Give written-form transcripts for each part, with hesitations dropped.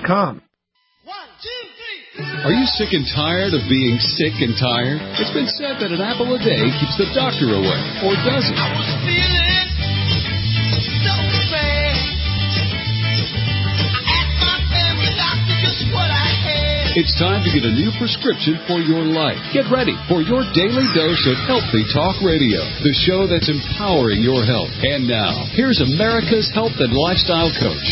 HealthyTalkRadio.com. Are you sick and tired of being sick and tired? It's been said that an apple a day keeps the doctor away, or does it? I was feeling so bad. I asked my family doctor just what I had. It's time to get a new prescription for your life. Get ready for your daily dose of Healthy Talk Radio, the show that's empowering your health. And now, here's America's health and lifestyle coach.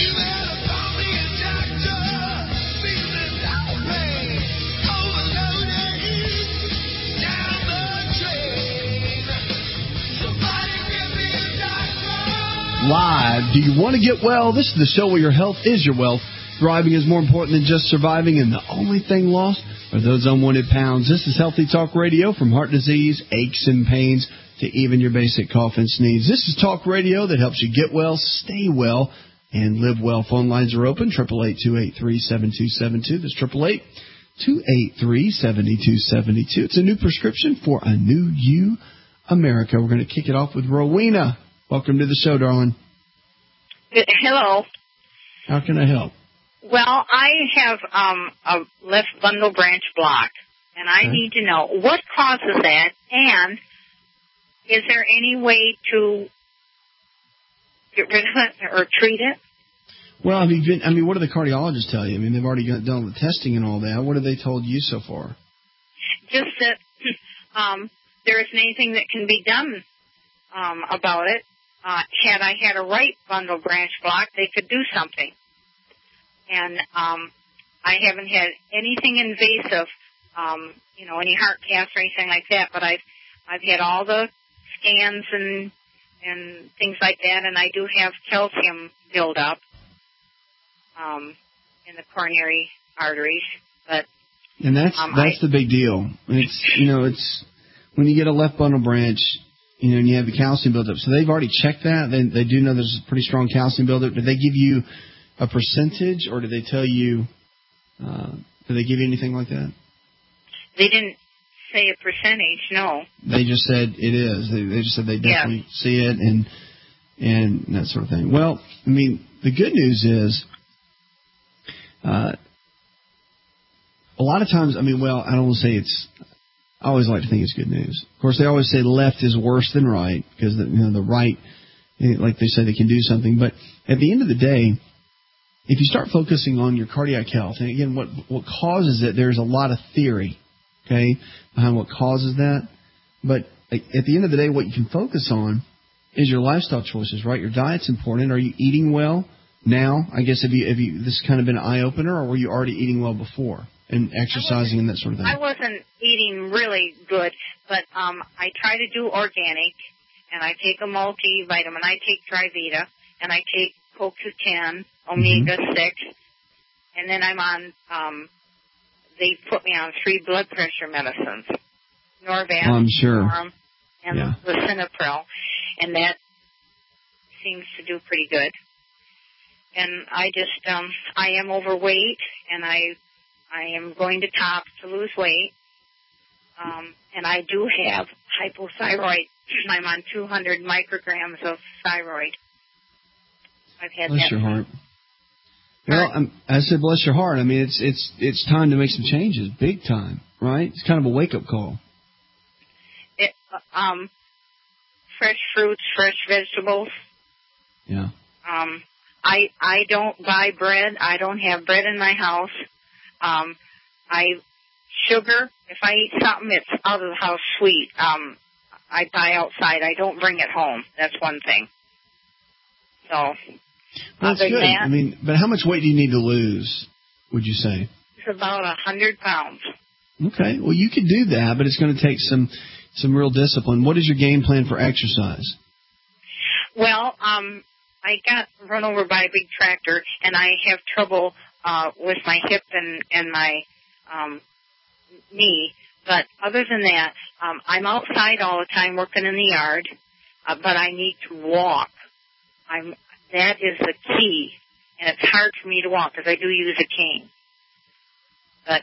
Live. Do you want to get well? This is the show where your health is your wealth. Thriving is more important than just surviving, and the only thing lost are those unwanted pounds. This is Healthy Talk Radio, from heart disease, aches and pains, to even your basic cough and sneeze. This is talk radio that helps you get well, stay well, and live well. Phone lines are open, 888-283-7272. That's 888-283-7272. It's a new prescription for a new you, America. We're going to kick it off with Rowena. Welcome to the show, darling. Hello. How can I help? Well, I have a left bundle branch block, and I need to know what causes that, and is there any way to get rid of it or treat it? Well, what do the cardiologists tell you? I mean, they've already done the testing and all that. What have they told you so far? Just that there isn't anything that can be done about it. Had I had a right bundle branch block, they could do something. And I haven't had anything invasive, any heart cath or anything like that. But I've had all the scans and things like that, and I do have calcium buildup in the coronary arteries. And that's the big deal. It's when you get a left bundle branch, and you have the calcium buildup. So they've already checked that. They do know there's a pretty strong calcium buildup. Did they give you a percentage, or did they tell you, did they give you anything like that? They didn't say a percentage, no. They just said it is. They just said they definitely see it and that sort of thing. Well, the good news is a lot of times, I don't want to say it's, I always like to think it's good news. Of course, they always say left is worse than right because the right, like they say, they can do something. But at the end of the day, if you start focusing on your cardiac health, and again, what causes it, there's a lot of theory, behind what causes that. But at the end of the day, what you can focus on is your lifestyle choices, right? Your diet's important. Are you eating well now? I guess have you this has kind of been an eye opener, or were you already eating well before? And exercising and that sort of thing? I wasn't eating really good, but I try to do organic, and I take a multivitamin. I take Trivita, and I take CoQ10, Omega-6, and then I'm on, they put me on 3 blood pressure medicines, Norvasc, I'm sure. Norm, and Lisinopril, and that seems to do pretty good. And I just, I am overweight, and I am going to top to lose weight, and I do have hypothyroid. I'm on 200 micrograms of thyroid. I've had bless your heart. Well, I said bless your heart. It's time to make some changes, big time, right? It's kind of a wake-up call. Fresh fruits, fresh vegetables. Yeah. I don't buy bread. I don't have bread in my house. Sugar, if I eat something, it's out of the house sweet. I buy outside. I don't bring it home. That's one thing. So, that's good. That, but how much weight do you need to lose, would you say? It's about 100 pounds. Okay. Well, you could do that, but it's going to take some real discipline. What is your game plan for exercise? Well, I got run over by a big tractor, and I have trouble with my hip and my knee. But other than that, I'm outside all the time working in the yard, but I need to walk. That is the key, and it's hard for me to walk because I do use a cane. But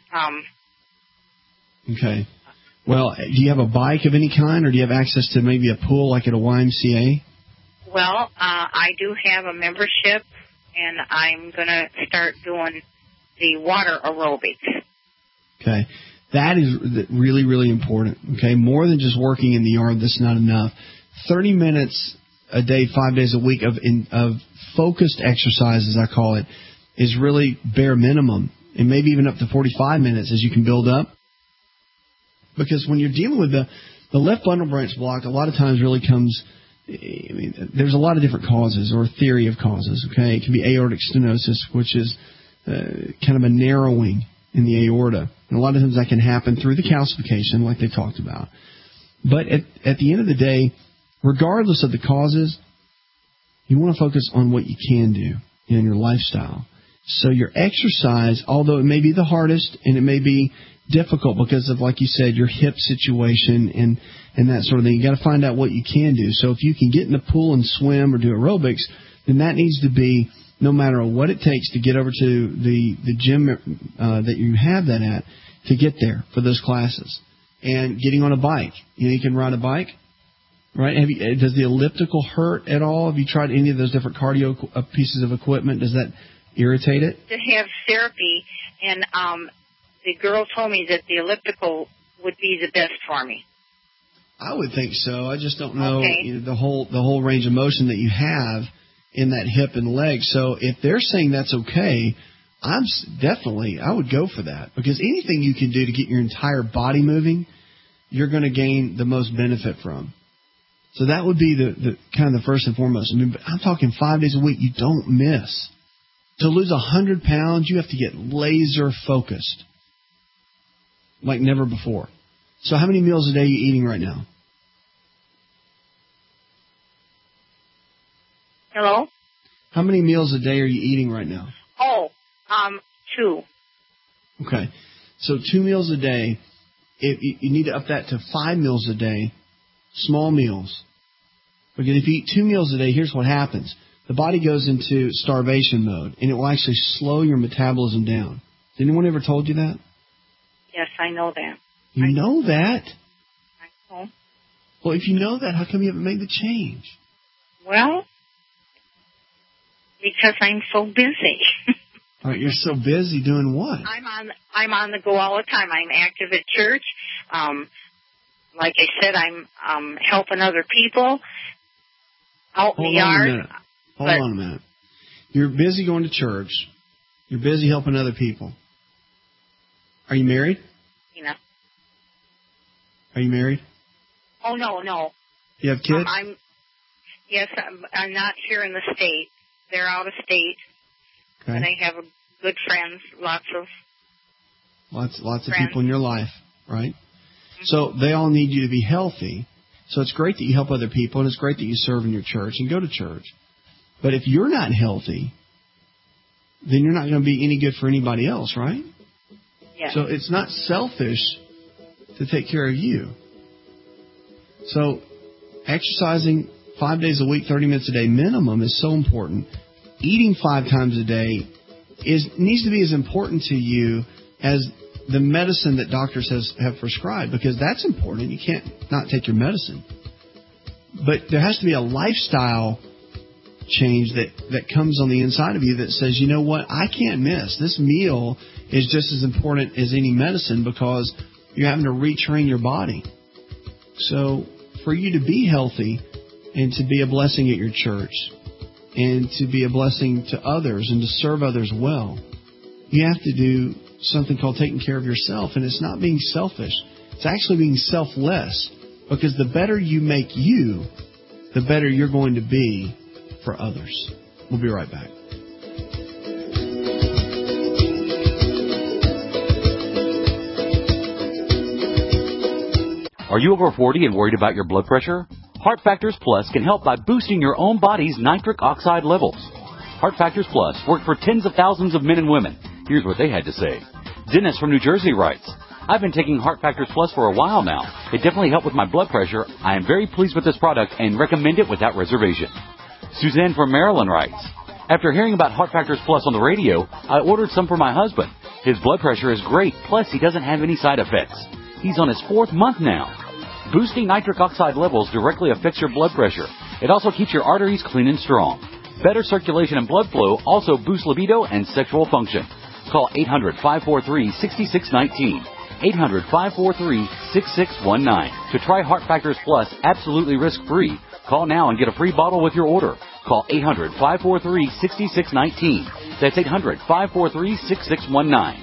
okay. Well, do you have a bike of any kind, or do you have access to maybe a pool like at a YMCA? Well, I do have a membership, and I'm going to start doing the water aerobics. Okay. That is really, really important. Okay. More than just working in the yard, that's not enough. 30 minutes a day, 5 days a week of focused exercise, as I call it, is really bare minimum. And maybe even up to 45 minutes as you can build up. Because when you're dealing with the left bundle branch block, a lot of times really comes, there's a lot of different causes or theory of causes. Okay. It can be aortic stenosis, which is kind of a narrowing in the aorta. And a lot of times that can happen through the calcification, like they talked about. But at the end of the day, regardless of the causes, you want to focus on what you can do in your lifestyle. So your exercise, although it may be the hardest and it may be difficult because of, like you said, your hip situation and that sort of thing, you got to find out what you can do. So if you can get in the pool and swim or do aerobics, then that needs to be, no matter what it takes to get over to the gym that you have that at, to get there for those classes. And getting on a bike. You can ride a bike, right? Does the elliptical hurt at all? Have you tried any of those different cardio pieces of equipment? Does that irritate it? To have therapy, and the girl told me that the elliptical would be the best for me. I would think so. I just don't know, Okay. the whole range of motion that you have in that hip and leg. So if they're saying that's okay, I would go for that, because anything you can do to get your entire body moving, you're going to gain the most benefit from. So that would be the kind of the first and foremost. I mean, but I'm talking 5 days a week. You don't miss. To lose 100 pounds, you have to get laser focused like never before. So how many meals a day are you eating right now? Hello? How many meals a day are you eating right now? Oh, 2. Okay. So 2 meals a day. You need to up that to 5 meals a day, small meals. Because if you eat 2 meals a day, here's what happens. The body goes into starvation mode, and it will actually slow your metabolism down. Did anyone ever told you that? Yes, I know that. You know that? I know. Well, if you know that, how come you haven't made the change? Well, because I'm so busy. All right, you're so busy doing what? I'm on the go all the time. I'm active at church. Like I said, I'm helping other people out in the yard. Hold on a minute. You're busy going to church. You're busy helping other people. Are you married? Are you married? Oh, no. You have kids? I'm not here in the state. They're out of state. Okay. And I have good friends, lots of people in your life, right? Mm-hmm. So they all need you to be healthy. So it's great that you help other people, and it's great that you serve in your church and go to church. But if you're not healthy, then you're not going to be any good for anybody else, right? Yes. So it's not selfish to take care of you. So exercising 5 days a week, 30 minutes a day minimum is so important. Eating 5 times a day needs to be as important to you as the medicine that doctors have prescribed, because that's important. You can't not take your medicine. But there has to be a lifestyle change that comes on the inside of you that says, you know what, I can't miss. This meal is just as important as any medicine, because you're having to retrain your body. So for you to be healthy and to be a blessing at your church and to be a blessing to others and to serve others well, you have to do something called taking care of yourself. And it's not being selfish. It's actually being selfless, because the better you make you, the better you're going to be for others. We'll be right back. Are you over 40 and worried about your blood pressure? Heart Factors Plus can help by boosting your own body's nitric oxide levels. Heart Factors Plus worked for tens of thousands of men and women. Here's what they had to say. Dennis from New Jersey writes, I've been taking Heart Factors Plus for a while now. It definitely helped with my blood pressure. I am very pleased with this product and recommend it without reservation. Suzanne from Maryland writes, after hearing about Heart Factors Plus on the radio, I ordered some for my husband. His blood pressure is great, plus he doesn't have any side effects. He's on his 4th month now. Boosting nitric oxide levels directly affects your blood pressure. It also keeps your arteries clean and strong. Better circulation and blood flow also boosts libido and sexual function. Call 800-543-6619. 800-543-6619. To try Heart Factors Plus absolutely risk-free, call now and get a free bottle with your order. Call 800-543-6619. That's 800-543-6619.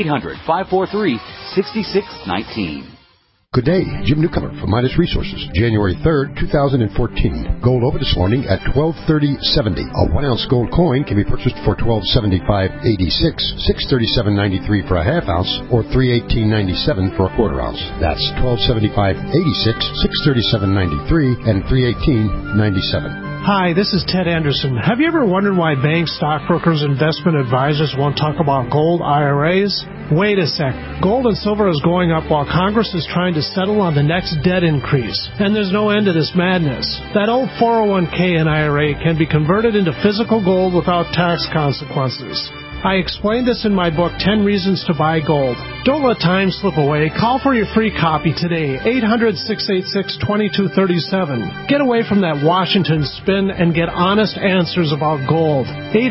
800-543-6619. Good day, Jim Newcomer from Midas Resources. January 3rd, 2014. Gold over this morning at $1230.70. A 1-ounce gold coin can be purchased for $1275.86, $637.93 for a half ounce, or $318.97 for a quarter ounce. That's $1275.86, $637.93, and $318.97. Hi, this is Ted Anderson. Have you ever wondered why banks, stockbrokers, investment advisors won't talk about gold IRAs? Wait a sec. Gold and silver is going up while Congress is trying to settle on the next debt increase. And there's no end to this madness. That old 401k and IRA can be converted into physical gold without tax consequences. I explained this in my book, 10 Reasons to Buy Gold. Don't let time slip away. Call for your free copy today, 800-686-2237. Get away from that Washington spin and get honest answers about gold.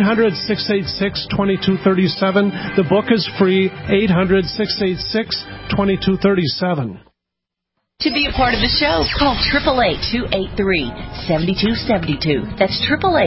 800-686-2237. The book is free, 800-686-2237. To be a part of the show, call 888-283-7272. That's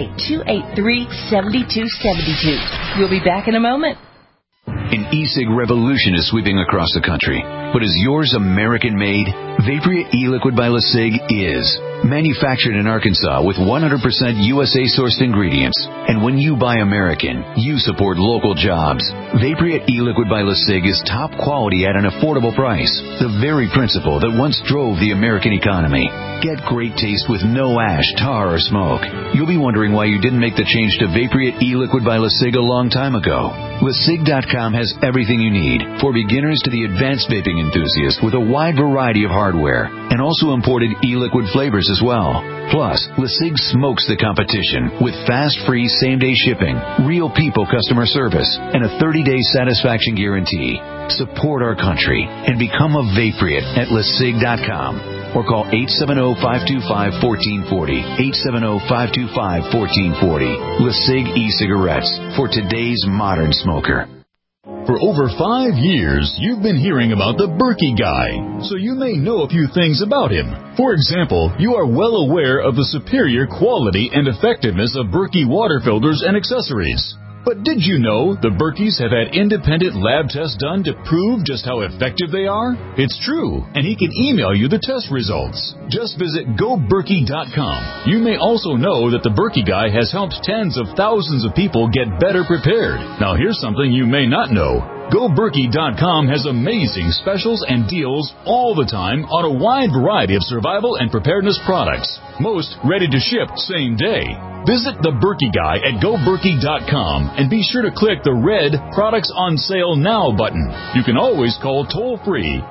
888-283-7272. We'll be back in a moment. An e-cig revolution is sweeping across the country. But is yours American-made? Vaporia e-liquid by LeSig is. Manufactured in Arkansas with 100% USA-sourced ingredients. And when you buy American, you support local jobs. Vaporia e-liquid by LeSig is top quality at an affordable price. The very principle that once drove the American economy. Get great taste with no ash, tar, or smoke. You'll be wondering why you didn't make the change to Vaporia e-liquid by LeSig a long time ago. LeSig.com has everything you need, for beginners to the advanced vaping enthusiast, with a wide variety of hardware, and also imported e-liquid flavors as well. Plus, LeSig smokes the competition with fast, free, same-day shipping, real people customer service, and a 30-day satisfaction guarantee. Support our country and become a Vaporeate at LeSig.com. Or call 870-525-1440. 870-525-1440. LeSig e-cigarettes for today's modern smoker. For over 5 years, you've been hearing about the Berkey Guy, so you may know a few things about him. For example, you are well aware of the superior quality and effectiveness of Berkey water filters and accessories. But did you know the Berkeys have had independent lab tests done to prove just how effective they are? It's true, and he can email you the test results. Just visit GoBerkey.com. You may also know that the Berkey Guy has helped tens of thousands of people get better prepared. Now here's something you may not know. GoBerkey.com has amazing specials and deals all the time on a wide variety of survival and preparedness products. Most ready to ship same day. Visit the Berkey Guy at GoBerkey.com and be sure to click the red Products on Sale Now button. You can always call toll-free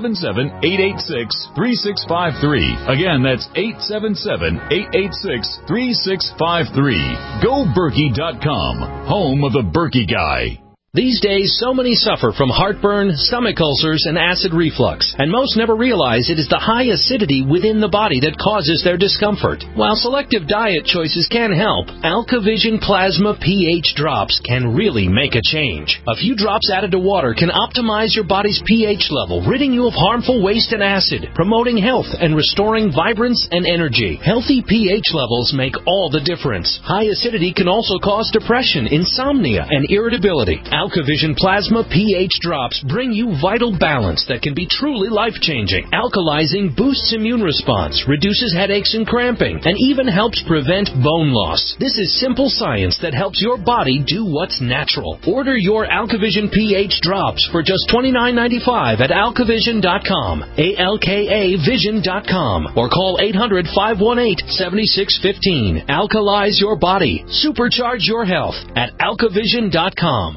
877-886-3653. Again, that's 877-886-3653. GoBerkey.com, home of the Berkey Guy. These days, so many suffer from heartburn, stomach ulcers, and acid reflux, and most never realize it is the high acidity within the body that causes their discomfort. While selective diet choices can help, AlkaVision Plasma pH drops can really make a change. A few drops added to water can optimize your body's pH level, ridding you of harmful waste and acid, promoting health and restoring vibrance and energy. Healthy pH levels make all the difference. High acidity can also cause depression, insomnia, and irritability. AlkaVision Plasma pH drops bring you vital balance that can be truly life-changing. Alkalizing boosts immune response, reduces headaches and cramping, and even helps prevent bone loss. This is simple science that helps your body do what's natural. Order your AlkaVision pH drops for just $29.95 at AlkaVision.com, ALKAVision.com, or call 800-518-7615. Alkalize your body. Supercharge your health at AlkaVision.com.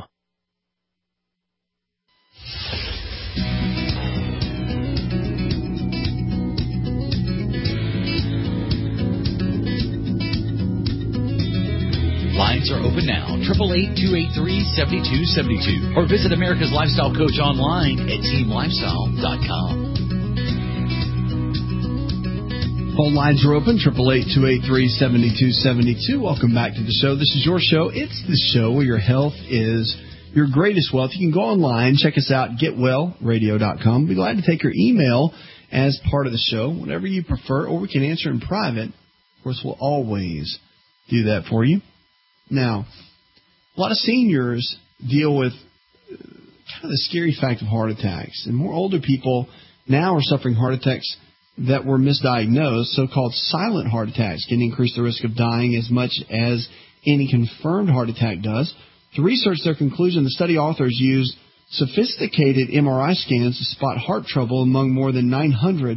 Lines are open now, 888-283-7272. Or visit America's Lifestyle Coach online at teamlifestyle.com. Phone lines are open, 888-283-7272. Welcome back to the show. This is your show. It's the show where your health is your greatest wealth. You can go online, check us out, getwellradio.com. We'd be glad to take your email as part of the show, whatever you prefer, or we can answer in private. Of course, we'll always do that for you. Now, a lot of seniors deal with kind of the scary fact of heart attacks, and more older people now are suffering heart attacks that were misdiagnosed. So-called silent heart attacks can increase the risk of dying as much as any confirmed heart attack does. To research their conclusion, the study authors used sophisticated MRI scans to spot heart trouble among more than 900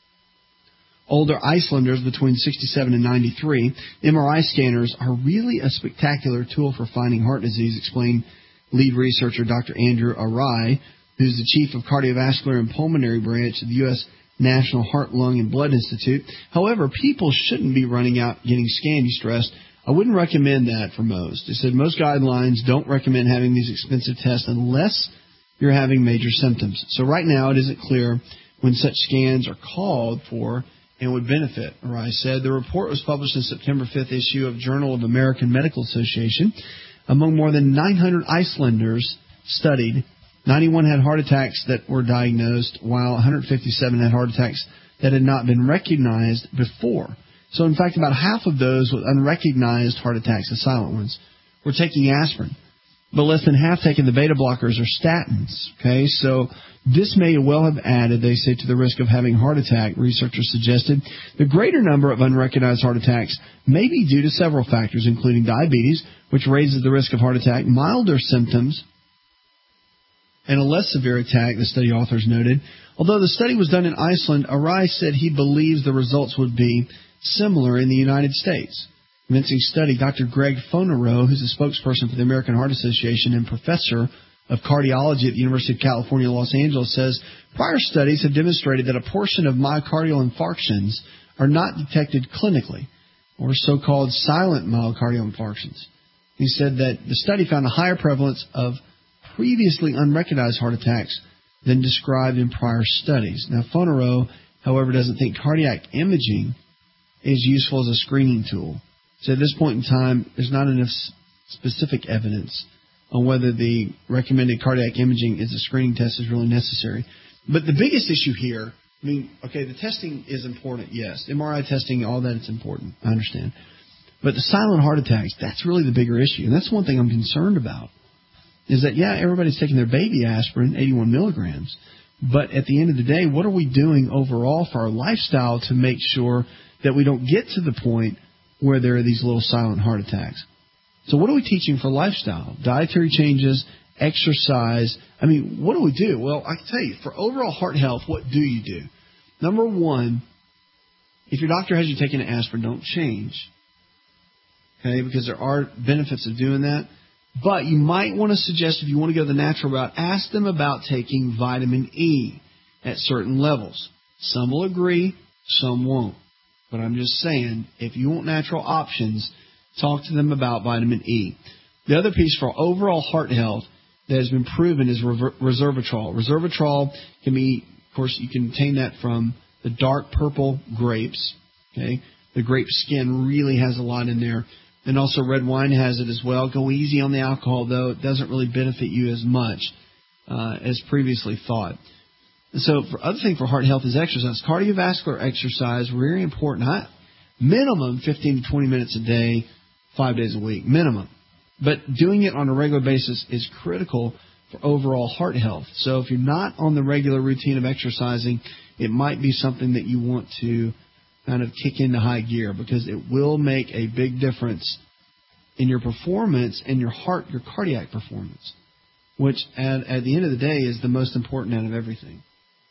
older Icelanders between 67 and 93. MRI scanners are really a spectacular tool for finding heart disease, explained lead researcher Dr. Andrew Arai, who's the chief of cardiovascular and pulmonary branch of the U.S. National Heart, Lung, and Blood Institute. However, people shouldn't be running out getting scanned, he stressed. I wouldn't recommend that for most. He said most guidelines don't recommend having these expensive tests unless you're having major symptoms. So right now it isn't clear when such scans are called for and would benefit, Arai said. The report was published in September 5th issue of Journal of American Medical Association. Among more than 900 Icelanders studied, 91 had heart attacks that were diagnosed, while 157 had heart attacks that had not been recognized before. So, in fact, about half of those with unrecognized heart attacks, the silent ones, were taking aspirin. But less than half taking the beta blockers or statins. Okay, so this may well have added, they say, to the risk of having a heart attack. Researchers suggested the greater number of unrecognized heart attacks may be due to several factors, including diabetes, which raises the risk of heart attack, milder symptoms, and a less severe attack, the study authors noted. Although the study was done in Iceland, Arai said he believes the results would be similar in the United States. Convincing study, Dr. Greg Fonarow, who's a spokesperson for the American Heart Association and professor of cardiology at the University of California, Los Angeles, says prior studies have demonstrated that a portion of myocardial infarctions are not detected clinically, or so-called silent myocardial infarctions. He said that the study found a higher prevalence of previously unrecognized heart attacks than described in prior studies. Now, Fonarow, however, doesn't think cardiac imaging is useful as a screening tool. So at this point in time, there's not enough specific evidence on whether the recommended cardiac imaging as a screening test is really necessary. But the biggest issue here, I mean, okay, the testing is important, yes. MRI testing, all that, it's important. I understand. But the silent heart attacks, that's really the bigger issue. And that's one thing I'm concerned about, is that, yeah, everybody's taking their baby aspirin, 81 milligrams. But at the end of the day, what are we doing overall for our lifestyle to make sure that we don't get to the point where there are these little silent heart attacks? So what are we teaching for lifestyle? Dietary changes, exercise. I mean, what do we do? Well, I can tell you, for overall heart health, what do you do? Number one, if your doctor has you taking an aspirin, don't change. Okay, because there are benefits of doing that. But you might want to suggest, if you want to go the natural route, ask them about taking vitamin E at certain levels. Some will agree, some won't. But I'm just saying, if you want natural options, talk to them about vitamin E. The other piece for overall heart health that has been proven is resveratrol. Resveratrol can be, of course, you can obtain that from the dark purple grapes. Okay, the grape skin really has a lot in there. And also red wine has it as well. Go easy on the alcohol, though. It doesn't really benefit you as much as previously thought. So, for other thing for heart health is exercise. Cardiovascular exercise, very important. Minimum 15 to 20 minutes a day, 5 days a week, minimum. But doing it on a regular basis is critical for overall heart health. So if you're not on the regular routine of exercising, it might be something that you want to kind of kick into high gear, because it will make a big difference in your performance and your cardiac performance, which at the end of the day is the most important out of everything.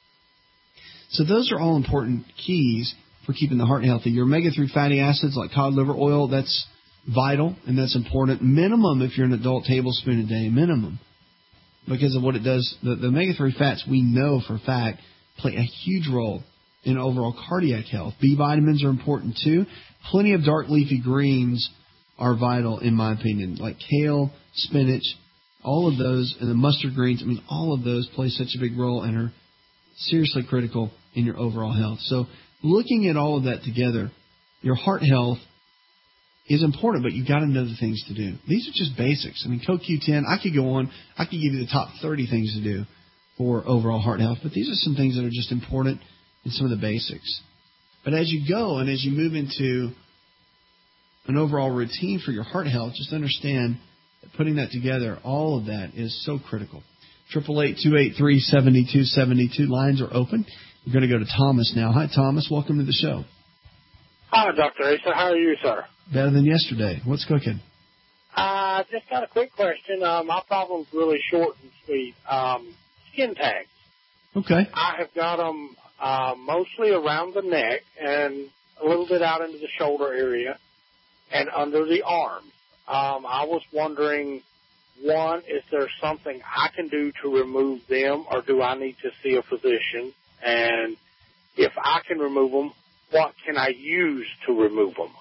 So those are all important keys for keeping the heart healthy. Your omega-3 fatty acids like cod liver oil, that's vital and that's important. Minimum, if you're an adult, tablespoon a day, minimum. Because of what it does, the omega-3 fats, we know for a fact, play a huge role in overall cardiac health. B vitamins are important too. Plenty of dark leafy greens are vital, in my opinion, like kale, spinach, all of those, and the mustard greens. I mean, all of those play such a big role and are seriously critical in your overall health. So looking at all of that together, your heart health is important, but you've got to know the things to do. These are just basics. I mean, CoQ10, I could go on. I could give you the top 30 things to do for overall heart health, but these are some things that are just important and some of the basics. But as you go and as you move into an overall routine for your heart health, just understand that putting that together, all of that is so critical. 888-283-7272. Lines are open. We're going to go to Thomas now. Hi, Thomas. Welcome to the show. Hi, Dr. Asa. How are you, sir? Better than yesterday. What's cooking? Just got a quick question. My problem's really short and sweet. Skin tags. Okay. I have got them mostly around the neck and a little bit out into the shoulder area and under the arms. I was wondering, one, is there something I can do to remove them, or do I need to see a physician? And if I can remove them, what can I use to remove them?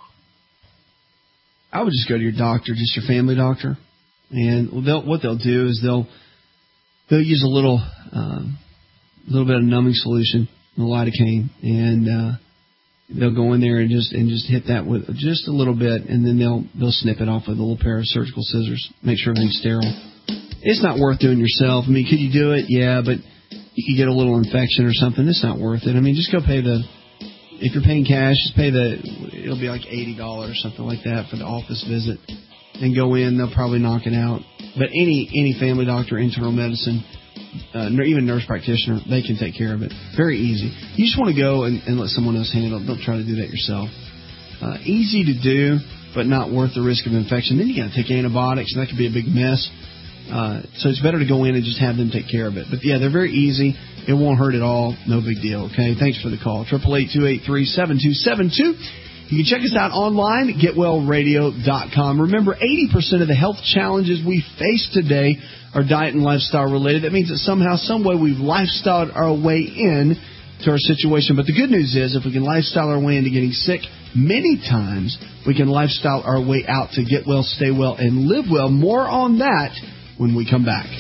I would just go to your doctor, just your family doctor, and what they'll do is they'll use a little bit of numbing solution, the lidocaine, and they'll go in there and just hit that with just a little bit, and then they'll snip it off with a little pair of surgical scissors, make sure everything's sterile. It's not worth doing yourself. I mean, could you do it? Yeah, but you could get a little infection or something. It's not worth it. I mean, just go pay if you're paying cash, just pay it'll be like $80 or something like that for the office visit, and go in. They'll probably knock it out. But any family doctor, internal medicine, even nurse practitioner, they can take care of it. Very easy. You just want to go and let someone else handle it. Don't try to do that yourself. Easy to do, but not worth the risk of infection. Then you got to take antibiotics, and that could be a big mess. So it's better to go in and just have them take care of it. But, yeah, they're very easy. It won't hurt at all. No big deal, okay? Thanks for the call. 888-283-7272. You can check us out online at GetWellRadio.com. Remember, 80% of the health challenges we face today are diet and lifestyle related. That means that somehow, some way, we've lifestyled our way in to our situation. But the good news is, if we can lifestyle our way into getting sick, many times we can lifestyle our way out to get well, stay well, and live well. More on that when we come back.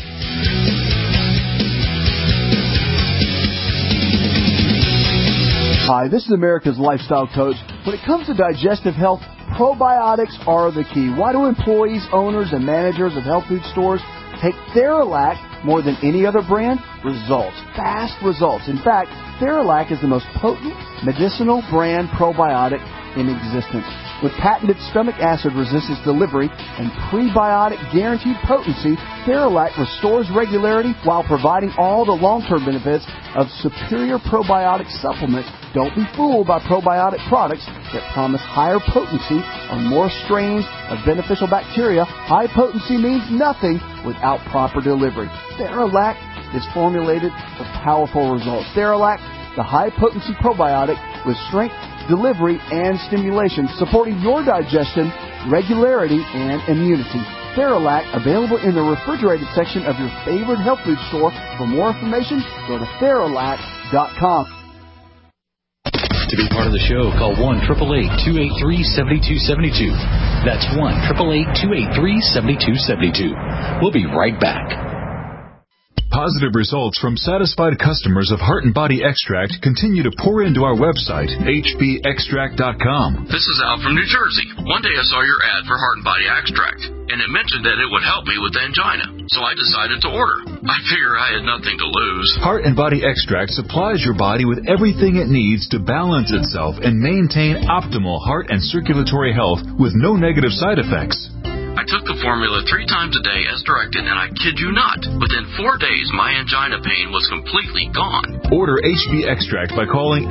Hi, this is America's Lifestyle Coach. When it comes to digestive health, probiotics are the key. Why do employees, owners, and managers of health food stores take Theralac more than any other brand? Results. Fast results. In fact, Theralac is the most potent medicinal brand probiotic in existence. With patented stomach acid resistance delivery and prebiotic guaranteed potency, Theralac restores regularity while providing all the long-term benefits of superior probiotic supplements. Don't be fooled by probiotic products that promise higher potency or more strains of beneficial bacteria. High potency means nothing without proper delivery. Theralac is formulated for powerful results. Theralac, the high-potency probiotic with strength, delivery, and stimulation, supporting your digestion, regularity, and immunity. Theralac, available in the refrigerated section of your favorite health food store. For more information, go to Theralac.com. To be part of the show, call 1-888-283-7272. That's 1-888-283-7272. We'll be right back. Positive results from satisfied customers of Heart and Body Extract continue to pour into our website, hbextract.com. This is Al from New Jersey. One day I saw your ad for Heart and Body Extract, and it mentioned that it would help me with angina. So I decided to order. I figure I had nothing to lose. Heart and Body Extract supplies your body with everything it needs to balance itself and maintain optimal heart and circulatory health with no negative side effects. I took the formula 3 times a day as directed, and I kid you not, within 4 days, my angina pain was completely gone. Order HB Extract by calling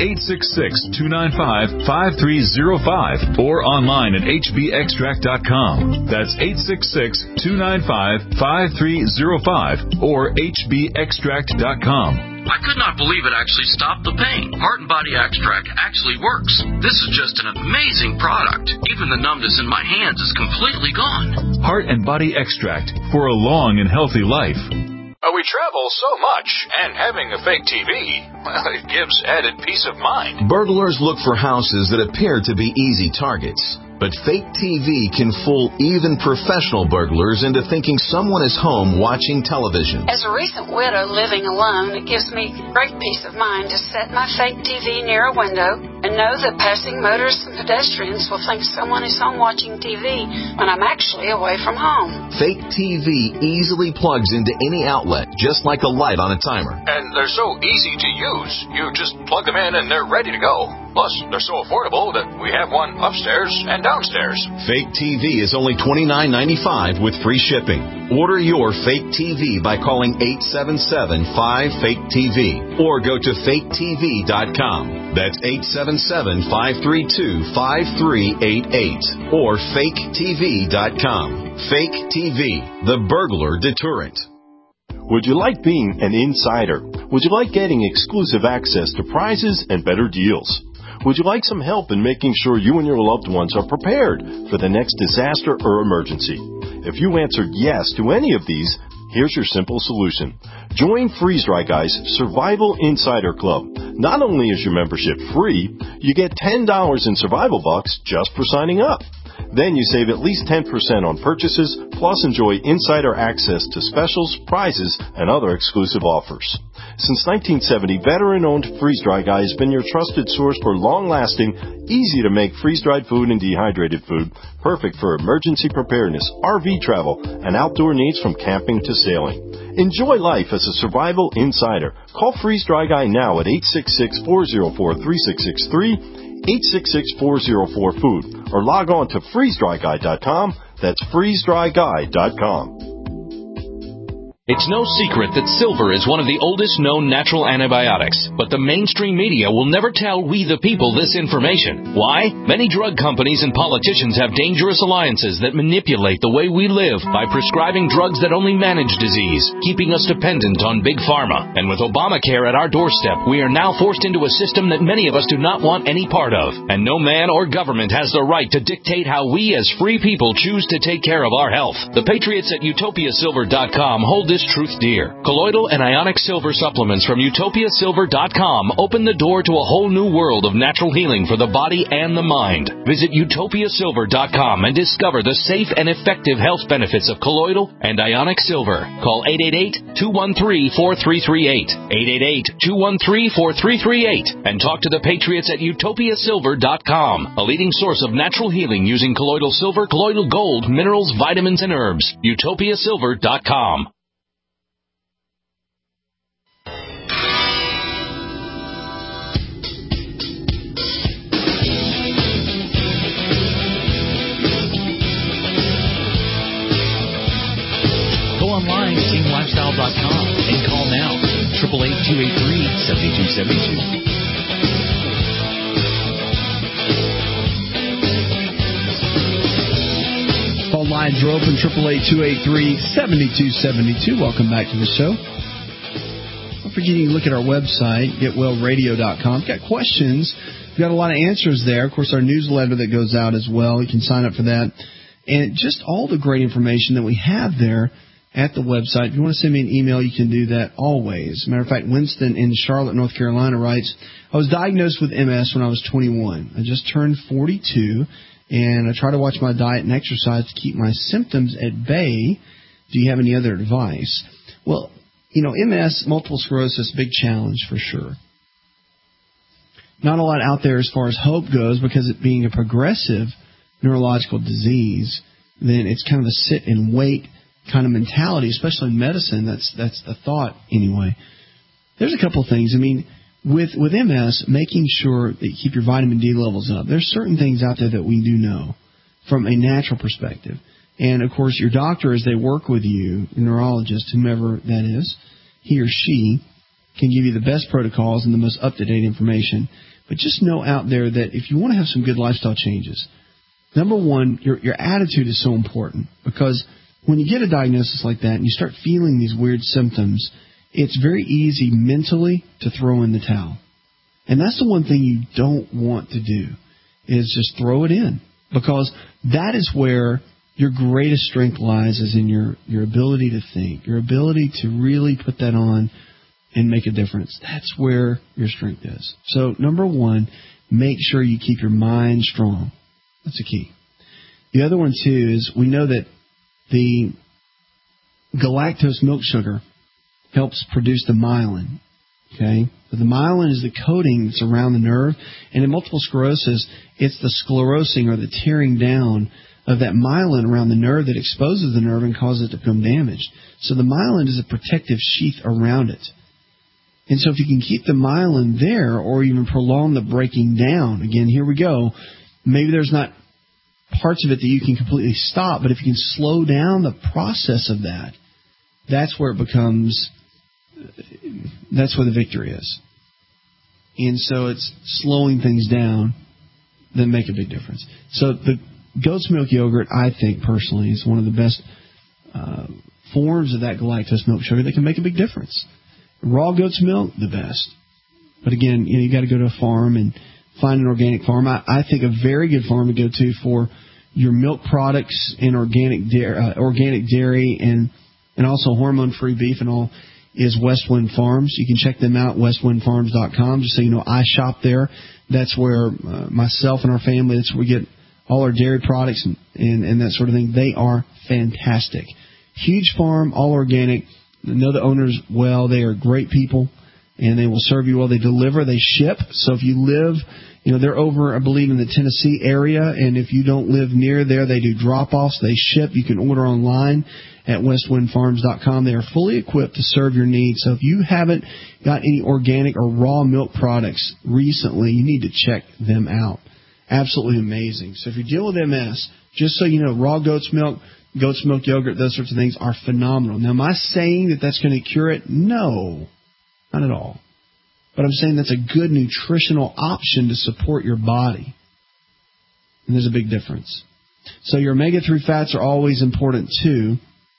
866-295-5305 or online at hbextract.com. That's 866-295-5305 or hbextract.com. I could not believe it actually stopped the pain. Heart and Body Extract actually works. This is just an amazing product. Even the numbness in my hands is completely gone. Heart and Body Extract for a long and healthy life. We travel so much, and having a fake TV, well, it gives added peace of mind. Burglars look for houses that appear to be easy targets. But fake TV can fool even professional burglars into thinking someone is home watching television. As a recent widow living alone, it gives me great peace of mind to set my fake TV near a window and know that passing motorists and pedestrians will think someone is home watching TV when I'm actually away from home. Fake TV easily plugs into any outlet, just like a light on a timer. And they're so easy to use. You just plug them in and they're ready to go. Plus, they're so affordable that we have one upstairs and downstairs. Fake TV is only $29.95 with free shipping. Order your Fake TV by calling 877-5FAKE-TV or go to faketv.com. That's 877-532-5388 or faketv.com. Fake TV, the burglar deterrent. Would you like being an insider? Would you like getting exclusive access to prizes and better deals? Would you like some help in making sure you and your loved ones are prepared for the next disaster or emergency? If you answered yes to any of these, here's your simple solution. Join Freeze Dry Guy's Survival Insider Club. Not only is your membership free, you get $10 in survival bucks just for signing up. Then you save at least 10% on purchases, plus enjoy insider access to specials, prizes, and other exclusive offers. Since 1970, veteran-owned Freeze Dry Guy has been your trusted source for long-lasting, easy-to-make freeze-dried food and dehydrated food, perfect for emergency preparedness, RV travel, and outdoor needs from camping to sailing. Enjoy life as a survival insider. Call Freeze Dry Guy now at 866-404-3663, 866-404-FOOD, or log on to freezedryguy.com. That's freezedryguy.com. It's no secret that silver is one of the oldest known natural antibiotics, but the mainstream media will never tell we the people this information. Why? Many drug companies and politicians have dangerous alliances that manipulate the way we live by prescribing drugs that only manage disease, keeping us dependent on big pharma. And with Obamacare at our doorstep, we are now forced into a system that many of us do not want any part of. And no man or government has the right to dictate how we as free people choose to take care of our health. The patriots at utopiasilver.com hold this truth dear. Colloidal and ionic silver supplements from utopiasilver.com open the door to a whole new world of natural healing for the body and the mind. Visit utopiasilver.com and discover the safe and effective health benefits of colloidal and ionic silver. Call 888-213-4338, 888-213-4338, and talk to the patriots at utopiasilver.com, a leading source of natural healing using colloidal silver, colloidal gold, minerals, vitamins, and herbs. utopiasilver.com. Online, SingLifestyle.com, and call now, 888-283-7272. Phone lines are open, 888-283-7272. Welcome back to the show. Don't forget you can look at our website, getwellradio.com. Got questions. We've got a lot of answers there. Of course, our newsletter that goes out as well. You can sign up for that. And just all the great information that we have there at the website. If you want to send me an email, you can do that always. As a matter of fact, Winston in Charlotte, North Carolina writes, I was diagnosed with MS when I was 21. I just turned 42, and I try to watch my diet and exercise to keep my symptoms at bay. Do you have any other advice? Well, MS, multiple sclerosis, big challenge for sure. Not a lot out there as far as hope goes, because it being a progressive neurological disease, then it's kind of a sit and wait kind of mentality, especially in medicine. That's the thought anyway. There's a couple of things. I mean, with MS, making sure that you keep your vitamin D levels up. There's certain things out there that we do know from a natural perspective. And, of course, your doctor, as they work with you, your neurologist, whomever that is, he or she can give you the best protocols and the most up-to-date information. But just know out there that if you want to have some good lifestyle changes, number one, your attitude is so important, because when you get a diagnosis like that and you start feeling these weird symptoms, it's very easy mentally to throw in the towel. And that's the one thing you don't want to do, is just throw it in, because that is where your greatest strength lies, is in your ability to think, your ability to really put that on and make a difference. That's where your strength is. So, number one, make sure you keep your mind strong. That's the key. The other one, too, is we know that the galactose milk sugar helps produce the myelin. Okay? But the myelin is the coating that's around the nerve, and in multiple sclerosis, it's the sclerosing or the tearing down of that myelin around the nerve that exposes the nerve and causes it to become damaged. So the myelin is a protective sheath around it. And so if you can keep the myelin there or even prolong the breaking down, again, here we go, maybe there's not parts of it that you can completely stop, but if you can slow down the process of that, that's where it becomes, that's where the victory is. And so it's slowing things down that make a big difference. So the goat's milk yogurt, I think personally, is one of the best forms of that galactose milk sugar that can make a big difference. Raw goat's milk, the best. But again, you got to go to a farm and find an organic farm. I think a very good farm to go to for your milk products and organic dairy and also hormone-free beef and all is Westwind Farms. You can check them out, westwindfarms.com. Just so you know, I shop there. That's where myself and our family, that's where we get all our dairy products and that sort of thing. They are fantastic. Huge farm, all organic. I know the owners well. They are great people, and they will serve you well. They deliver. They ship. So if you live, they're over, I believe, in the Tennessee area, and if you don't live near there, they do drop-offs. They ship. You can order online at westwindfarms.com. They are fully equipped to serve your needs. So if you haven't got any organic or raw milk products recently, you need to check them out. Absolutely amazing. So if you're dealing with MS, just so you know, raw goat's milk yogurt, those sorts of things are phenomenal. Now, am I saying that that's going to cure it? No, not at all. But I'm saying that's a good nutritional option to support your body. And there's a big difference. So your omega-3 fats are always important too.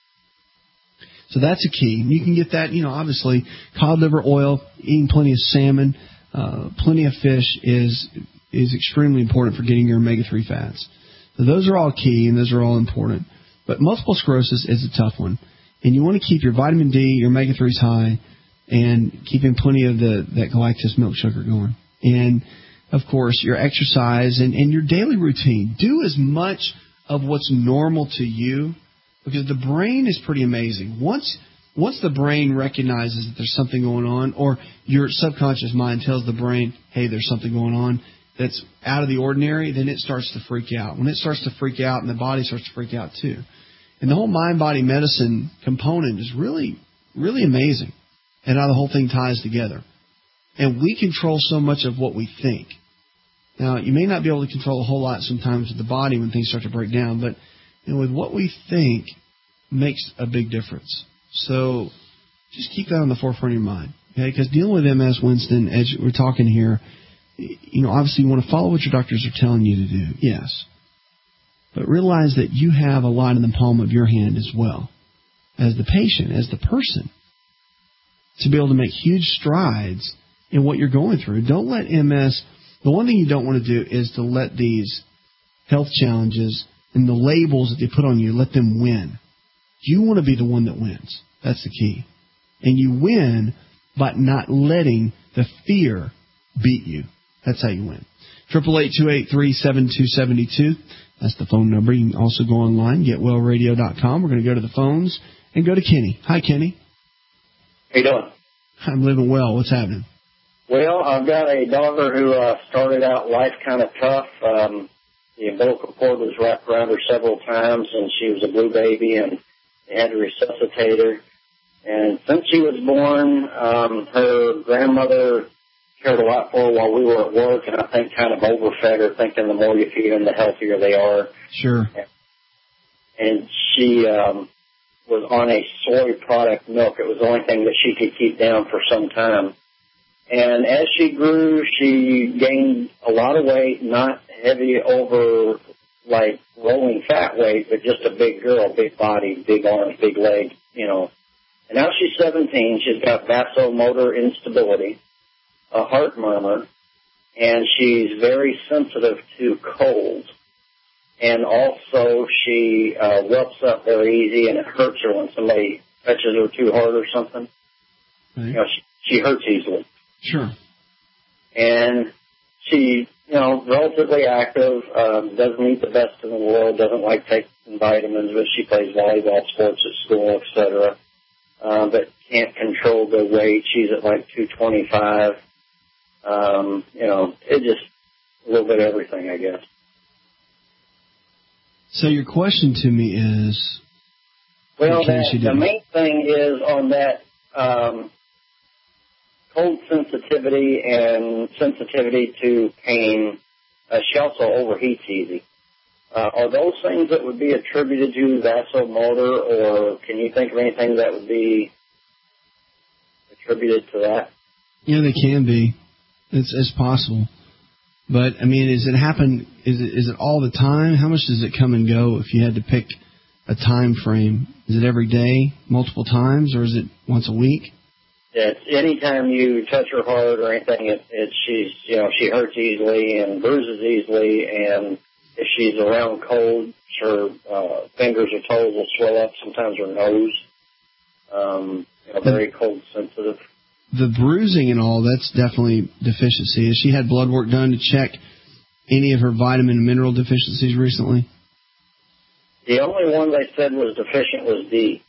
So that's a key. You can get that, obviously, cod liver oil, eating plenty of salmon, plenty of fish is extremely important for getting your omega-3 fats. So those are all key and those are all important. But multiple sclerosis is a tough one. And you want to keep your vitamin D, your omega-3s high, and keeping plenty of that galactose milk sugar going. And, of course, your exercise and your daily routine. Do as much of what's normal to you, because the brain is pretty amazing. Once the brain recognizes that there's something going on, or your subconscious mind tells the brain, hey, there's something going on that's out of the ordinary, then it starts to freak out. When it starts to freak out, and the body starts to freak out too. And the whole mind-body medicine component is really, really amazing, and how the whole thing ties together. And we control so much of what we think. Now, you may not be able to control a whole lot sometimes with the body when things start to break down, but with what we think makes a big difference. So just keep that on the forefront of your mind, okay? Because dealing with MS, Winston, as we're talking here, obviously you want to follow what your doctors are telling you to do, yes. But realize that you have a lot in the palm of your hand as well, as the patient, as the person, to be able to make huge strides in what you're going through. Don't let MS, the one thing you don't want to do is to let these health challenges and the labels that they put on you, let them win. You want to be the one that wins. That's the key. And you win by not letting the fear beat you. That's how you win. 888-283-7272. That's the phone number. You can also go online, getwellradio.com. We're going to go to the phones and go to Kenny. Hi, Kenny. How you doing? I'm living well. What's happening? Well, I've got a daughter who started out life kind of tough. The umbilical cord was wrapped around her several times, and she was a blue baby, and they had to resuscitate her. And since she was born, her grandmother cared a lot for her while we were at work, and I think kind of overfed her, thinking the more you feed them, the healthier they are. Sure. And she was on a soy product milk. It was the only thing that she could keep down for some time. And as she grew, she gained a lot of weight, not heavy over like rolling fat weight, but just a big girl, big body, big arms, big legs, And now she's 17. She's got vasomotor instability, a heart murmur, and she's very sensitive to cold. And also she whelps up very easy, and it hurts her when somebody touches her too hard or something. Right. She hurts easily. Sure. And she, relatively active, doesn't eat the best in the world, doesn't like taking vitamins, but she plays volleyball, sports at school, etc. But can't control the weight. She's at like 225. It just a little bit of everything, I guess. So your question to me is... Well, the main thing is on that cold sensitivity and sensitivity to pain. She also overheats easy. Are those things that would be attributed to vasomotor, or can you think of anything that would be attributed to that? Yeah, they can be. It's possible. But, I mean, does it happen, is it all the time? How much does it come and go if you had to pick a time frame? Is it every day, multiple times, or is it once a week? It's anytime you touch her heart or anything, she hurts easily and bruises easily, and if she's around cold, her fingers or toes will swell up, sometimes her nose, very cold sensitive. The bruising and all, that's definitely deficiency. Has she had blood work done to check any of her vitamin and mineral deficiencies recently? The only one they said was deficient was D.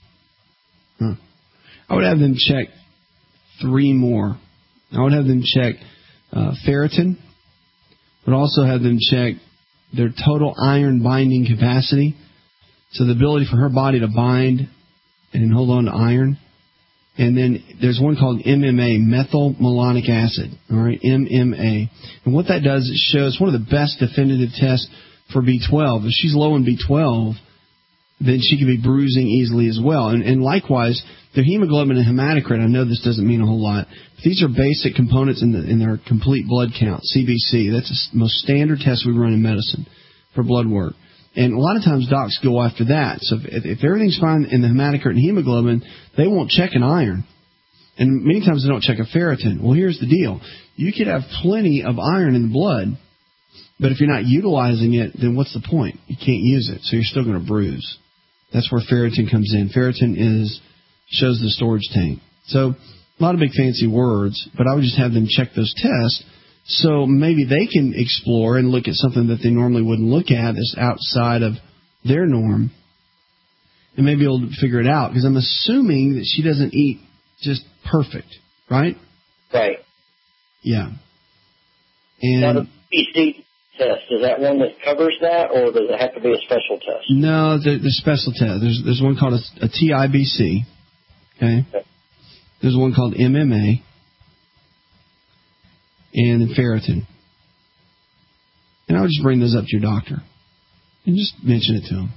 I would have them check 3 more. I would have them check ferritin. Would also have them check their total iron binding capacity. So the ability for her body to bind and hold on to iron. And then there's one called MMA, methyl malonic acid. All right, MMA. And what that does, it shows one of the best definitive tests for B12. If she's low in B12, then she can be bruising easily as well. And likewise, their hemoglobin and hematocrit, I know this doesn't mean a whole lot, but these are basic components in their complete blood count, CBC. That's the most standard test we run in medicine for blood work. And a lot of times docs go after that. So if everything's fine in the hematocrit and hemoglobin, they won't check an iron. And many times they don't check a ferritin. Well, here's the deal. You could have plenty of iron in the blood, but if you're not utilizing it, then what's the point? You can't use it, so you're still going to bruise. That's where ferritin comes in. Ferritin shows the storage tank. So a lot of big fancy words, but I would just have them check those tests so maybe they can explore and look at something that they normally wouldn't look at that's outside of their norm and maybe able to figure it out. Because I'm assuming that she doesn't eat just perfect, right? Right. Yeah. And now the PC test, is that one that covers that, or does it have to be a special test? No, the special test. There's one called a TIBC. Okay. There's one called MMA and ferritin. And I would just bring those up to your doctor and just mention it to him.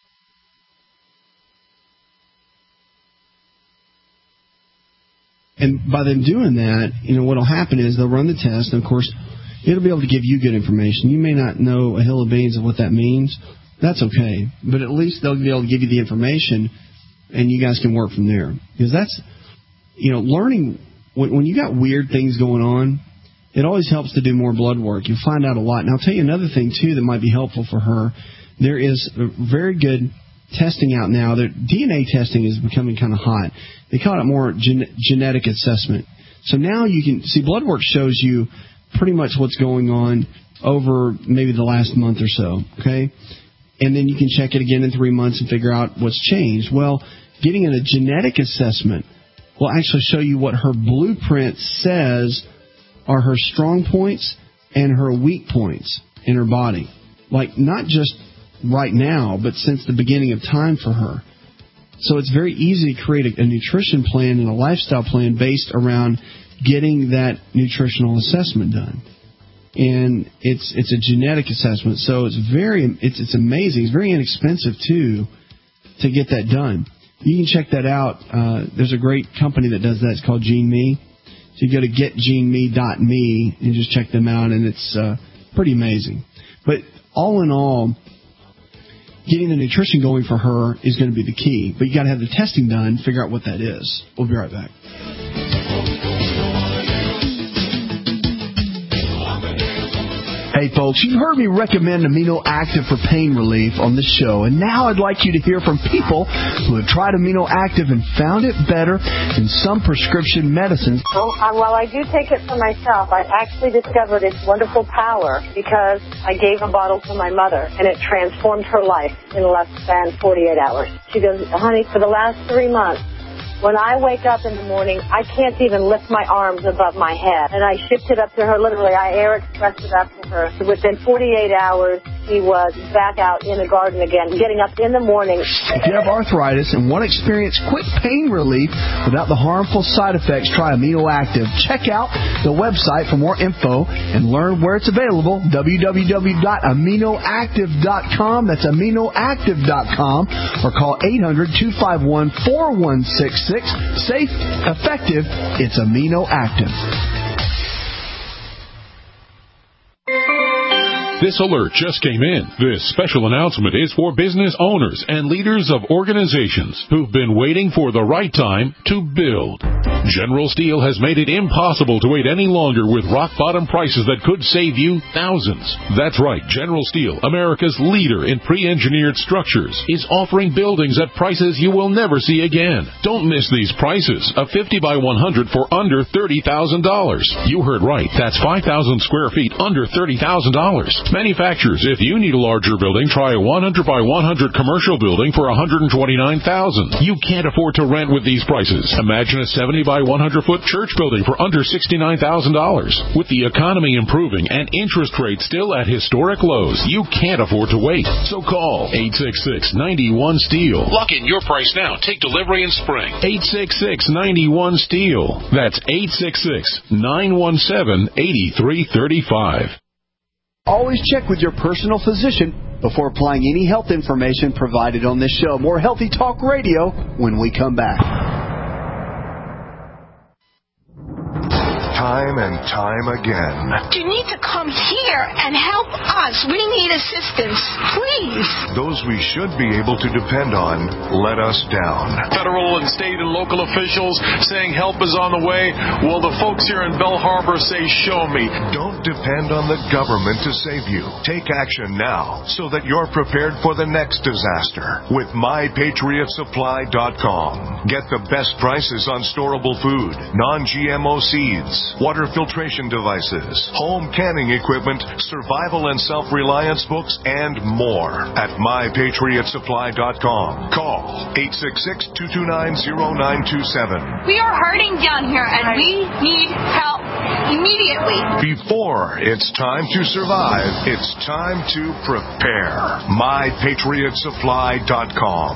And by them doing that, what will happen is they'll run the test, and of course, it'll be able to give you good information. You may not know a hill of beans of what that means. That's okay. But at least they'll be able to give you the information, and you guys can work from there. Because that's, learning, when you got weird things going on, it always helps to do more blood work. You'll find out a lot. And I'll tell you another thing, too, that might be helpful for her. There is very good testing out now. DNA testing is becoming kind of hot. They call it more genetic assessment. So now you can see blood work shows you pretty much what's going on over maybe the last month or so, okay? And then you can check it again in 3 months and figure out what's changed. Well, getting in a genetic assessment will actually show you what her blueprint says are her strong points and her weak points in her body. Like, not just right now, but since the beginning of time for her. So it's very easy to create a nutrition plan and a lifestyle plan based around getting that nutritional assessment done. And it's a genetic assessment, so it's amazing. It's very inexpensive, too, to get that done. You can check that out. There's a great company that does that. It's called GeneMe. So you go to getgeneme.me and just check them out, and it's pretty amazing. But all in all, getting the nutrition going for her is going to be the key. But you got to have the testing done, figure out what that is. We'll be right back. Hey folks, you've heard me recommend Amino Active for pain relief on this show, and now I'd like you to hear from people who have tried Amino Active and found it better than some prescription medicines. While I do take it for myself, I actually discovered its wonderful power because I gave a bottle to my mother, and it transformed her life in less than 48 hours. She goes, honey, for the last 3 months, When I wake up in the morning, I can't even lift my arms above my head. And I shipped it up to her, literally. I air expressed it up to her. Within 48 hours, she was back out in the garden again, getting up in the morning. If you have arthritis and want to experience quick pain relief without the harmful side effects, try Amino Active. Check out the website for more info and learn where it's available, www.aminoactive.com. That's aminoactive.com, or call 800-251-4166. Safe, effective, it's Amino Active. This alert just came in. This special announcement is for business owners and leaders of organizations who've been waiting for the right time to build. General Steel has made it impossible to wait any longer with rock-bottom prices that could save you thousands. That's right, General Steel, America's leader in pre-engineered structures, is offering buildings at prices you will never see again. Don't miss these prices. A 50 by 100 for under $30,000. You heard right. That's 5,000 square feet under $30,000. Manufacturers, if you need a larger building, try a 100 by 100 commercial building for $129,000. You can't afford to rent with these prices. Imagine a 70 by 100-foot church building for under $69,000. With the economy improving and interest rates still at historic lows, you can't afford to wait. So call 866-91-STEEL. Lock in your price now. Take delivery in spring. 866-91-STEEL. That's 866-917-8335. Always check with your personal physician before applying any health information provided on this show. More Healthy Talk Radio when we come back. Time and time again. You need to come here and help us. We need assistance, please. Those we should be able to depend on let us down. Federal and state and local officials saying help is on the way. Well, the folks here in Belle Harbor say, show me. Don't depend on the government to save you. Take action now so that you're prepared for the next disaster with MyPatriotSupply.com. Get the best prices on storable food, non-GMO seeds, water filtration devices, home canning equipment, survival and self-reliance books, and more at MyPatriotSupply.com. Call 866-229-0927. We are hurting down here, and we need help immediately. Before it's time to survive, it's time to prepare. MyPatriotSupply.com.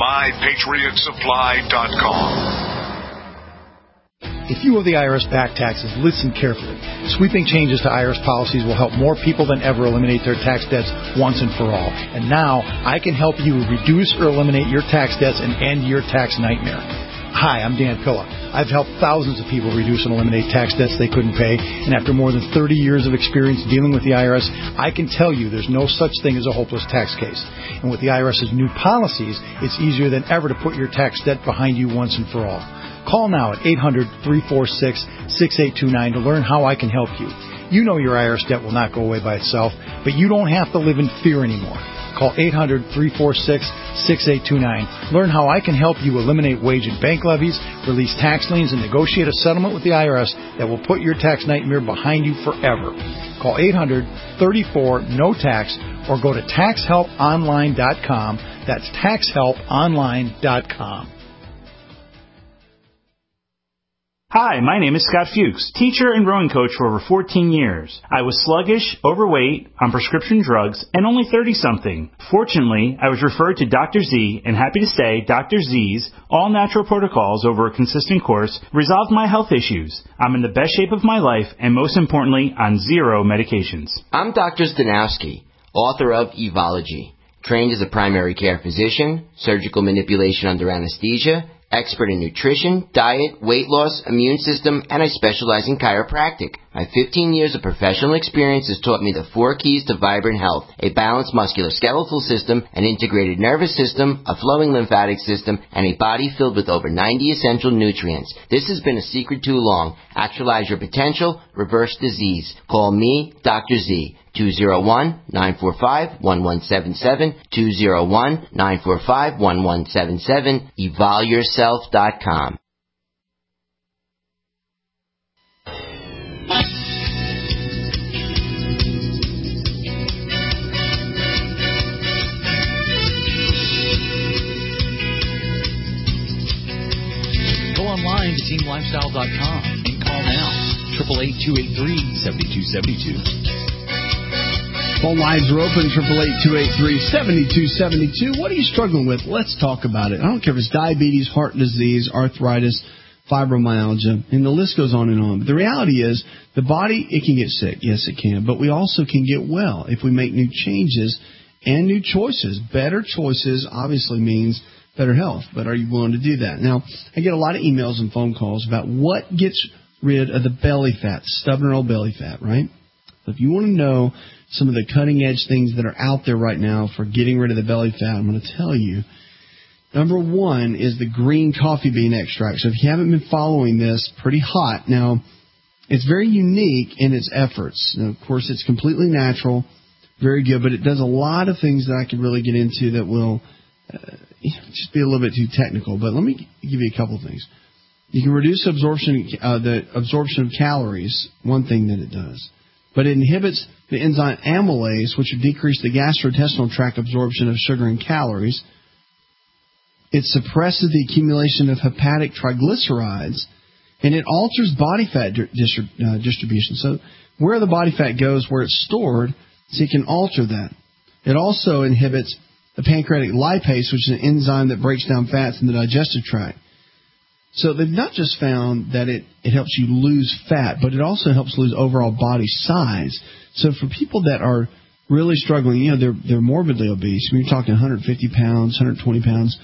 MyPatriotSupply.com. If you owe the IRS back taxes, listen carefully. Sweeping changes to IRS policies will help more people than ever eliminate their tax debts once and for all. And now, I can help you reduce or eliminate your tax debts and end your tax nightmare. Hi, I'm Dan Pilla. I've helped thousands of people reduce and eliminate tax debts they couldn't pay, and after more than 30 years of experience dealing with the IRS, I can tell you there's no such thing as a hopeless tax case. And with the IRS's new policies, it's easier than ever to put your tax debt behind you once and for all. Call now at 800-346-6829 to learn how I can help you. You know your IRS debt will not go away by itself, but you don't have to live in fear anymore. Call 800-346-6829. Learn how I can help you eliminate wage and bank levies, release tax liens, and negotiate a settlement with the IRS that will put your tax nightmare behind you forever. Call 800-34-NO-TAX or go to TaxHelpOnline.com. That's TaxHelpOnline.com. Hi, my name is Scott Fuchs, teacher and rowing coach for over 14 years. I was sluggish, overweight, on prescription drugs, and only 30-something. Fortunately, I was referred to Dr. Z, and happy to say Dr. Z's all-natural protocols over a consistent course resolved my health issues. I'm in the best shape of my life, and most importantly, on 0 medications. I'm Dr. Stanowski, author of Evology, trained as a primary care physician, surgical manipulation under anesthesia, expert in nutrition, diet, weight loss, immune system, and I specialize in chiropractic. My 15 years of professional experience has taught me the 4 keys to vibrant health: a balanced musculoskeletal system, an integrated nervous system, a flowing lymphatic system, and a body filled with over 90 essential nutrients. This has been a secret too long. Actualize your potential, reverse disease. Call me, Dr. Z. 201-945-1177, 201-945-1177, evolyourself.com. BusinessLifestyle.com and call now. 888-283-7272. Phone lines are open, 888-283-7272. What are you struggling with? Let's talk about it. I don't care if it's diabetes, heart disease, arthritis, fibromyalgia, and the list goes on and on. But the reality is, the body, it can get sick. Yes, it can. But we also can get well if we make new changes and new choices. Better choices obviously means better health. But are you willing to do that? Now, I get a lot of emails and phone calls about what gets rid of the belly fat, stubborn old belly fat, right? So if you want to know some of the cutting-edge things that are out there right now for getting rid of the belly fat, I'm going to tell you. Number one is the green coffee bean extract. So if you haven't been following this, pretty hot. Now, it's very unique in its efforts. Now, of course, it's completely natural, very good, but it does a lot of things that I could really get into that will just be a little bit too technical. But let me give you a couple things. You can reduce the absorption of calories, one thing that it does. But it inhibits the enzyme amylase, which would decrease the gastrointestinal tract absorption of sugar and calories. It suppresses the accumulation of hepatic triglycerides, and it alters body fat distribution. So where the body fat goes, where it's stored, so you can alter that. It also inhibits the pancreatic lipase, which is an enzyme that breaks down fats in the digestive tract. So they've not just found that it helps you lose fat, but it also helps lose overall body size. So for people that are really struggling, they're morbidly obese. When you're talking 150 pounds, 120 pounds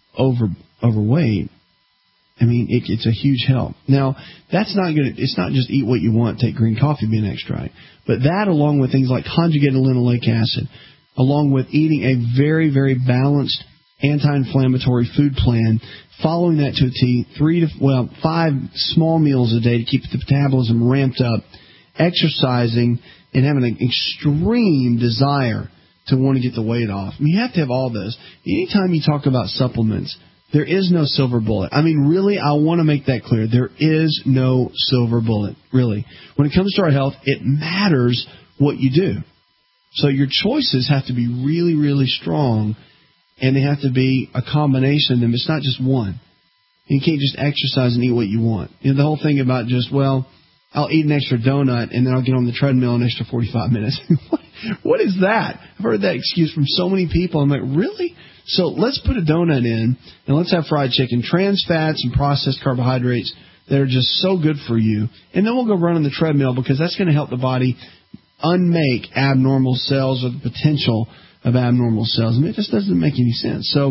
overweight, I mean, it's a huge help. Now, that's not good. It's not just eat what you want, take green coffee bean extract. But that, along with things like conjugated linoleic acid, along with eating a very, very balanced anti-inflammatory food plan, following that to a T, 5 small meals a day to keep the metabolism ramped up, exercising, and having an extreme desire to want to get the weight off. I mean, you have to have all this. Anytime you talk about supplements, there is no silver bullet. I mean, really, I want to make that clear. There is no silver bullet, really. When it comes to our health, it matters what you do. So your choices have to be really, really strong, and they have to be a combination of them. It's not just one. You can't just exercise and eat what you want. The whole thing about just, I'll eat an extra donut and then I'll get on the treadmill an extra 45 minutes. What is that? I've heard that excuse from so many people. I'm like, really? So let's put a donut in and let's have fried chicken, trans fats and processed carbohydrates that are just so good for you. And then we'll go run on the treadmill because that's going to help the body unmake abnormal cells or the potential of abnormal cells. I mean, it just doesn't make any sense. So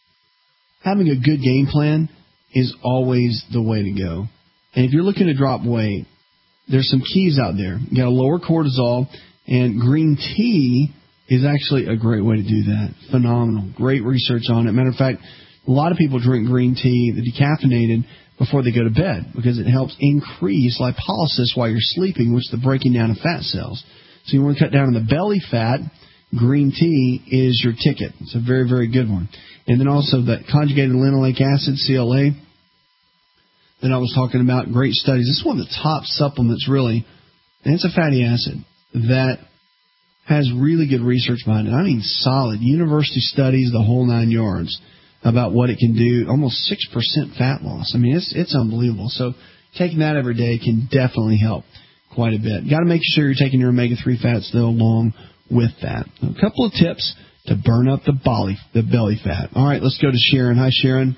having a good game plan is always the way to go. And if you're looking to drop weight, there's some keys out there. You got to lower cortisol, and green tea is actually a great way to do that. Phenomenal. Great research on it. Matter of fact, a lot of people drink green tea, the decaffeinated, before they go to bed because it helps increase lipolysis while you're sleeping, which is the breaking down of fat cells. So you want to cut down on the belly fat. Green tea is your ticket. It's a very, very good one. And then also that conjugated linoleic acid, CLA, that I was talking about, great studies. This is one of the top supplements, really, and it's a fatty acid that has really good research behind it. I mean, solid. University studies, the whole 9 yards, about what it can do. Almost 6% fat loss. I mean, it's unbelievable. So taking that every day can definitely help quite a bit. Got to make sure you're taking your omega-3 fats, though, along with that. A couple of tips to burn up the belly fat. All right, let's go to Sharon. Hi, Sharon.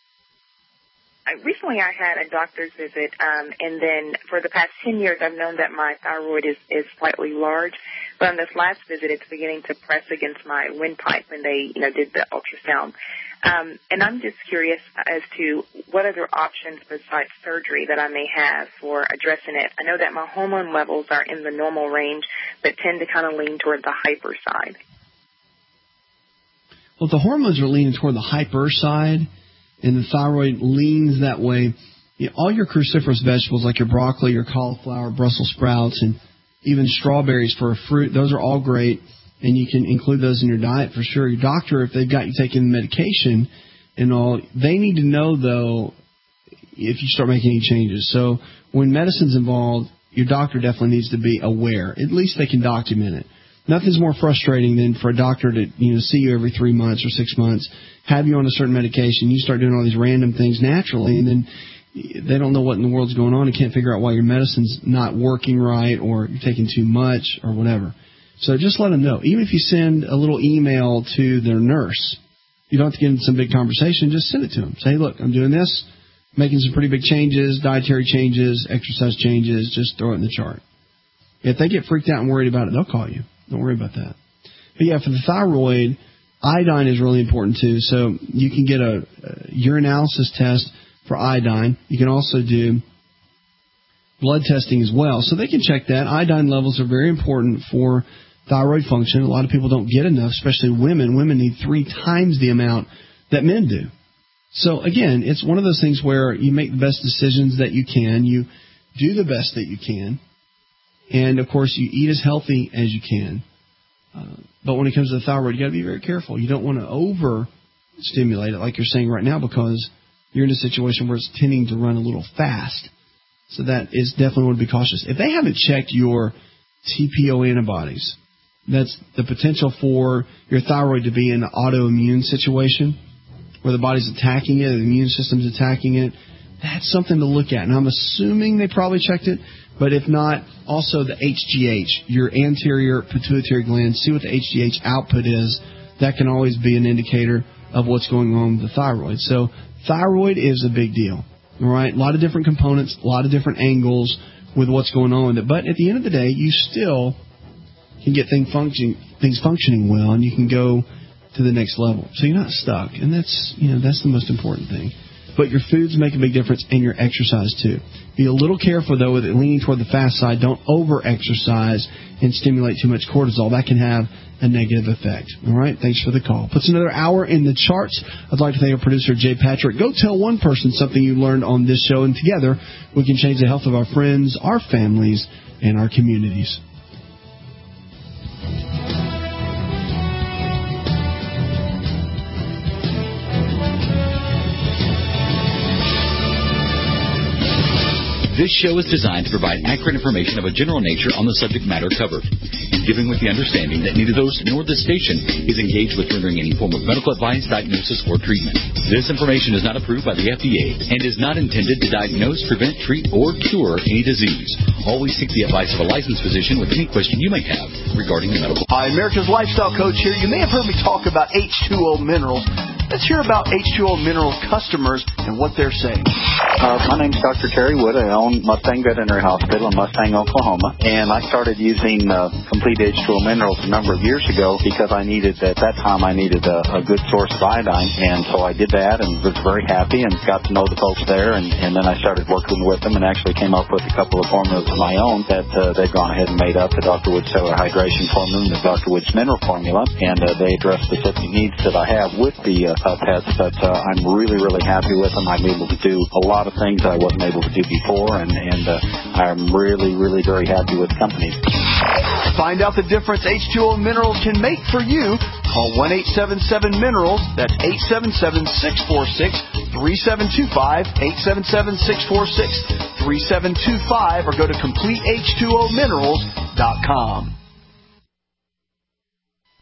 Recently, I had a doctor's visit, and then for the past 10 years, I've known that my thyroid is slightly large. But on this last visit, it's beginning to press against my windpipe when they, did the ultrasound. And I'm just curious as to what other options besides surgery that I may have for addressing it. I know that my hormone levels are in the normal range, but tend to kind of lean toward the hyper side. Well, if the hormones are leaning toward the hyper side, and the thyroid leans that way, all your cruciferous vegetables like your broccoli, your cauliflower, Brussels sprouts, and even strawberries for a fruit, those are all great, and you can include those in your diet for sure. Your doctor, if they've got you taking medication and all, they need to know, though, if you start making any changes. So when medicine's involved, your doctor definitely needs to be aware. At least they can document it. Nothing's more frustrating than for a doctor to see you every 3 months or 6 months, have you on a certain medication, you start doing all these random things naturally, and then they don't know what in the world's going on and can't figure out why your medicine's not working right or you're taking too much or whatever. So just let them know. Even if you send a little email to their nurse, you don't have to get into some big conversation. Just send it to them. Say, hey, look, I'm doing this, making some pretty big changes, dietary changes, exercise changes. Just throw it in the chart. If they get freaked out and worried about it, they'll call you. Don't worry about that. But, yeah, for the thyroid, iodine is really important, too. So you can get a urinalysis test for iodine. You can also do blood testing as well. So they can check that. Iodine levels are very important for thyroid function. A lot of people don't get enough, especially women. Women need 3 times the amount that men do. So, again, it's one of those things where you make the best decisions that you can. You do the best that you can. And, of course, you eat as healthy as you can. But when it comes to the thyroid, you got to be very careful. You don't want to over-stimulate it like you're saying right now because you're in a situation where it's tending to run a little fast. So that is definitely want to be cautious. If they haven't checked your TPO antibodies, that's the potential for your thyroid to be in an autoimmune situation where the body's attacking it, the immune system's attacking it. That's something to look at. And I'm assuming they probably checked it, but if not, also the HGH, your anterior pituitary gland, see what the HGH output is. That can always be an indicator of what's going on with the thyroid. So thyroid is a big deal. All right, a lot of different components, a lot of different angles with what's going on with it. But at the end of the day, you still can get things functioning well, and you can go to the next level. So you're not stuck, and that's the most important thing. But your foods make a big difference, and your exercise too. Be a little careful though with it leaning toward the fast side. Don't over-exercise and stimulate too much cortisol. That can have a negative effect. All right, thanks for the call. Puts another hour in the charts. I'd like to thank our producer, Jay Patrick. Go tell one person something you learned on this show, and together we can change the health of our friends, our families, and our communities. This show is designed to provide accurate information of a general nature on the subject matter covered, and giving with the understanding that neither the host nor the station is engaged with rendering any form of medical advice, diagnosis, or treatment. This information is not approved by the FDA and is not intended to diagnose, prevent, treat, or cure any disease. Always seek the advice of a licensed physician with any question you may have regarding the medical. Hi, America's Lifestyle Coach here. You may have heard me talk about H2O Minerals. Let's hear about H2O Minerals customers and what they're saying. My name's Dr. Terry Wood. I own Mustang Veterinary Hospital in Mustang, Oklahoma. And I started using Complete H2O Minerals a number of years ago because I needed, at that time, I needed a good source of iodine. And so I did that and was very happy and got to know the folks there. And then I started working with them and actually came up with a couple of formulas of my own that they've gone ahead and made up, the Dr. Wood Cellular Hydration Formula and the Dr. Wood's Mineral Formula. And they address specific needs that I have with the pets, but I'm really, really happy with them. I'm able to do a lot of things I wasn't able to do before, and I'm really, really very happy with the company. Find out the difference H2O Minerals can make for you. Call 1-877-MINERALS. That's 877-646-3725, 877-646-3725, or go to CompleteH2OMinerals.com.